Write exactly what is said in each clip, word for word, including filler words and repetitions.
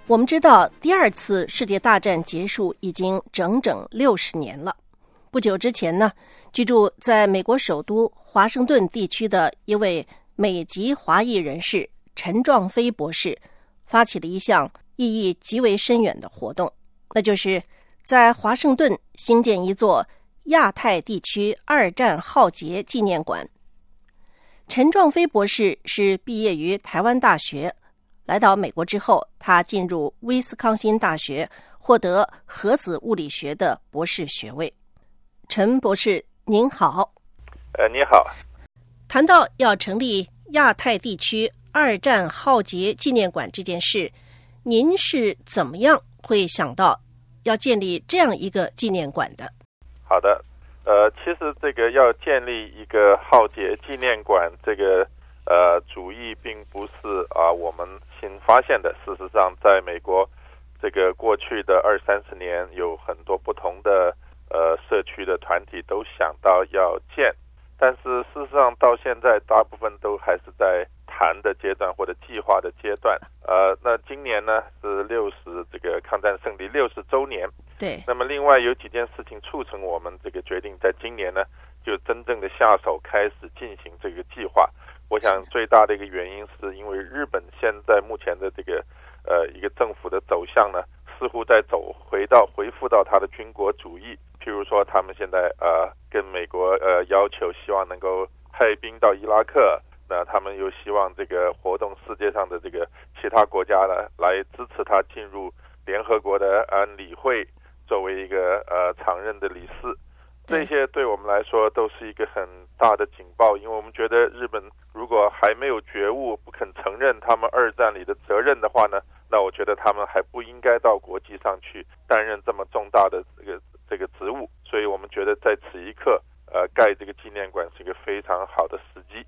我们知道，第二次世界大战结束已经整整六十年了。不久之前呢，居住在美国首都华盛顿地区的一位美籍华裔人士陈壮飞博士，发起了一项意义极为深远的活动，那就是在华盛顿兴建一座亚太地区二战浩劫纪念馆。陈壮飞博士是毕业于台湾大学，来到美国之后，他进入威斯康辛大学，获得核子物理学的博士学位。陈博士，您好。 呃，你好。 谈到要成立亚太地区二战浩劫纪念馆这件事，您是怎么样会想到要建立这样一个纪念馆的？ 好的，呃，其实这个要建立一个浩劫纪念馆，这个呃主意并不是啊、呃、我们新发现的。事实上，在美国这个过去的二三十年，有很多不同的呃社区的团体都想到要建，但是事实上到现在大部分都还是在谈的阶段或者计划的阶段。呃，那今年呢是六十这个抗战胜利六十周年。 对。 那么另外有几件事情促成我们这个决定，在今年呢就真正的下手开始进行这个计划。我想最大的一个原因是因为日本现在目前的这个呃一个政府的走向呢，似乎在走回到恢复到他的军国主义。譬如说他们现在呃跟美国呃要求希望能够派兵到伊拉克，那他们又希望这个活动世界上的这个其他国家呢来支持他进入联合国的安理会作为一个呃常任的理事。这些对我们来说都是一个很大的警报，因为我们觉得日本如果还没有觉悟，不肯承认他们二战里的责任的话呢，那我觉得他们还不应该到国际上去担任这么重大的这个这个职务。所以我们觉得在此一刻呃盖这个纪念馆是一个非常好的时机。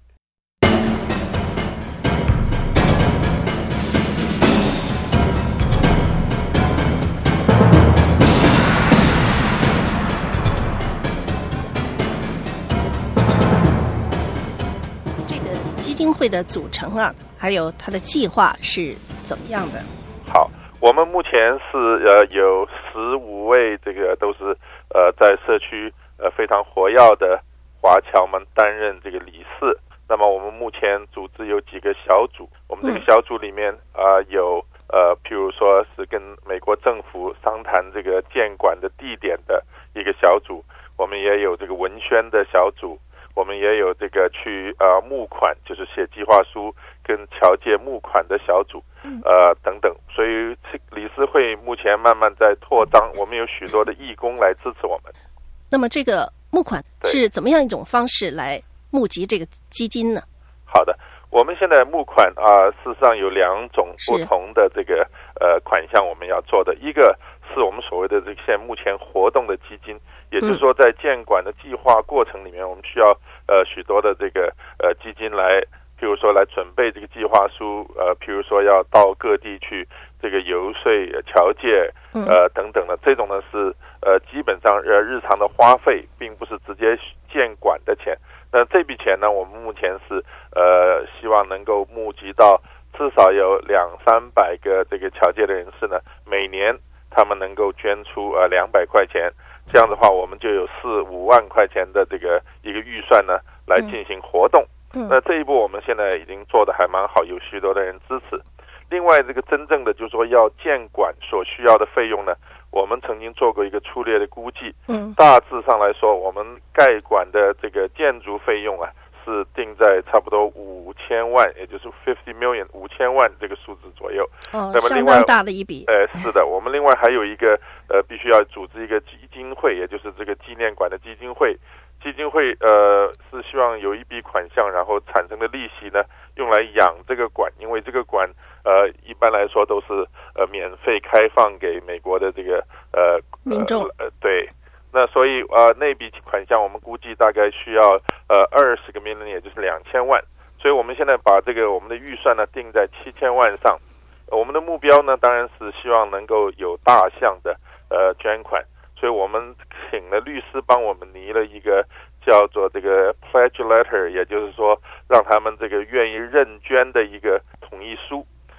基金会的组成啊，还有它的计划是怎么样的？ 好，我们目前是呃有十五位这个都是呃在社区呃非常活跃的华侨们担任这个理事。那么我们目前组织有几个小组，我们这个小组里面啊、呃、有呃譬如说是跟美国政府商谈这个建馆的地点的一个小组，我们也有这个文宣的小组。我们也有这个去呃募款，就是写计划书跟侨界募款的小组，呃等等。所以理事会目前慢慢在扩张，我们有许多的义工来支持我们。 那么这个募款是怎么样一种方式来募集这个基金呢？ 好的，我们现在募款啊、呃，事实上有两种不同的这个呃款项我们要做的，一个是我们所谓的这些目前活动的基金。也就是说，在建馆的计划过程里面，我们需要呃许多的这个呃基金来，譬如说来准备这个计划书，呃，譬如说要到各地去这个游说侨界，呃等等的，这种呢是呃基本上呃日常的花费，并不是直接建馆的钱。那这笔钱呢，我们目前是呃希望能够募集到至少有两三百个这个侨界的人士呢，每年他们能够捐出呃两百块钱。这样的话，我们就有四五万块钱的这个一个预算呢，来进行活动。嗯，那这一步我们现在已经做得还蛮好，有许多的人支持。另外，这个真正的就是说要建馆所需要的费用呢，我们曾经做过一个粗略的估计。嗯，大致上来说，我们盖馆的这个建筑费用啊，是定在差不多五千万，也就是 fifty million 五千万这个数字左右。 哦，那么相当大的一笔。 呃，是的，我们另外还有一个呃，必须要组织一个基金会，也就是这个纪念馆的基金会。基金会呃是希望有一笔款项，然后产生的利息呢，用来养这个馆，因为这个馆呃一般来说都是呃免费开放给美国的这个呃民众。 呃对。那所以呃那笔款项我们估计大概需要呃二十个 million， 也就是两千万。所以我们现在把这个我们的预算呢定在七千万上。我们的目标呢当然是希望能够有大项的呃捐款，所以我们请了律师帮我们拟了一个叫做这个 pledge letter， 也就是说让他们这个愿意认捐的一个同意书。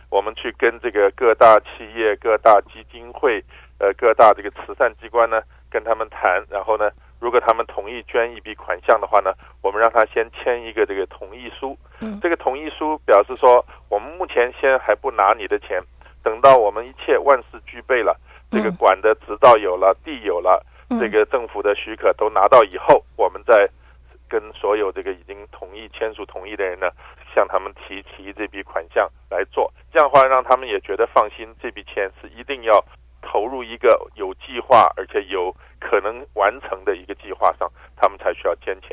我们去跟这个各大企业、各大基金会、呃各大这个慈善机关呢，跟他们谈，然后呢，如果他们同意捐一笔款项的话呢，我们让他先签一个这个同意书。 嗯， 这个同意书表示说，我们目前先还不拿你的钱，等到我们一切万事俱备了，这个管的执照有了，地有了，这个政府的许可都拿到以后，我们再跟所有这个已经同意签署同意的人呢，向他们提提这笔款项来做。这样的话，让他们也觉得放心，这笔钱是一定要投入一个有计划而且有可能完成的一个计划上，他们才需要捐钱。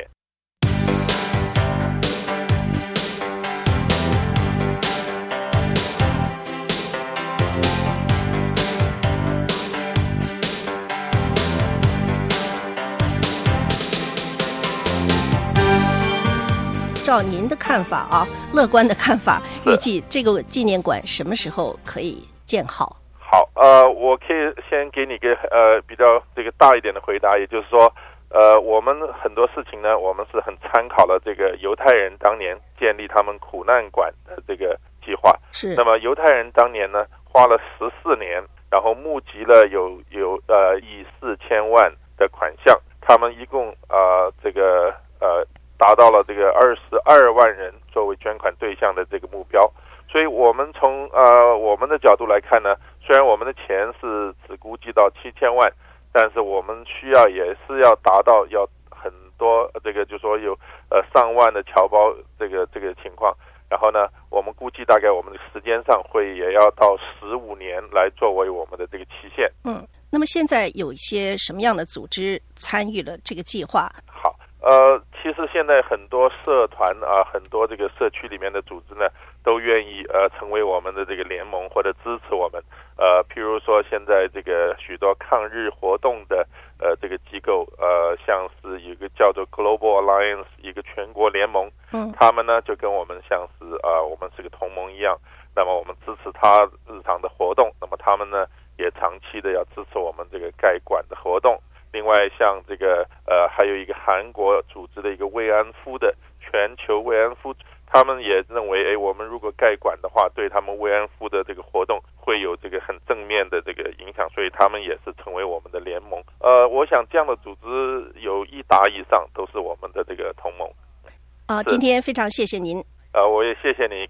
照您的看法啊，乐观的看法，预计这个纪念馆什么时候可以建好？ 好，呃，我可以先给你个呃比较这个大一点的回答，也就是说，呃，我们很多事情呢，我们是很参考了这个犹太人当年建立他们苦难馆的这个计划。 是。 那么犹太人当年呢，花了十四年，然后募集了有有呃亿四千万的款项，他们一共呃这个呃。达到了这个二十二万人作为捐款对象的这个目标，所以我们从呃我们的角度来看呢，虽然我们的钱是只估计到七千万，但是我们需要也是要达到要很多这个就说有呃上万的侨胞这个这个情况，然后呢，我们估计大概我们的时间上会也要到十五年来作为我们的这个期限。 嗯，那么现在有一些什么样的组织参与了这个计划？ 好。呃，其实现在很多社团啊，很多这个社区里面的组织呢，都愿意呃成为我们的这个联盟或者支持我们。呃，譬如说现在这个许多抗日活动的呃这个机构，呃，像是有一个叫做 Global Alliance 一个全国联盟， 嗯， 他们呢就跟我们像是呃我们是个同盟一样，那么我们支持他日常的活动，那么他们呢也长期的要支持我们这个盖馆的活动。另外，像这个呃，还有一个韩国组织的一个慰安妇的全球慰安妇，他们也认为，哎，我们如果盖馆的话，对他们慰安妇的这个活动会有这个很正面的这个影响，所以他们也是成为我们的联盟。呃，我想这样的组织有一打以上都是我们的这个同盟。 啊，今天非常谢谢您。 呃，我也谢谢你。